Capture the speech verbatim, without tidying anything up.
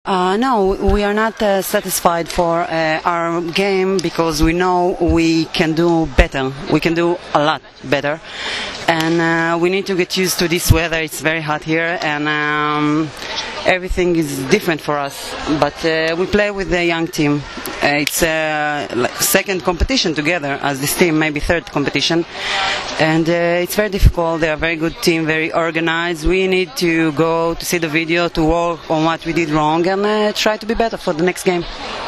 Uh, no, we are not uh, satisfied for uh, our game because we know we can do better. We can do a lot better, and uh, we need to get used to this weather. It's very hot here, and um, everything is different for us. But uh, we play with a young team. Uh, it's a uh, second competition together as this team, maybe third competition, and uh, it's very difficult. They are a very good team, very organized. We need to go to see the video to work on what we did wrong and uh, try to be better for the next game.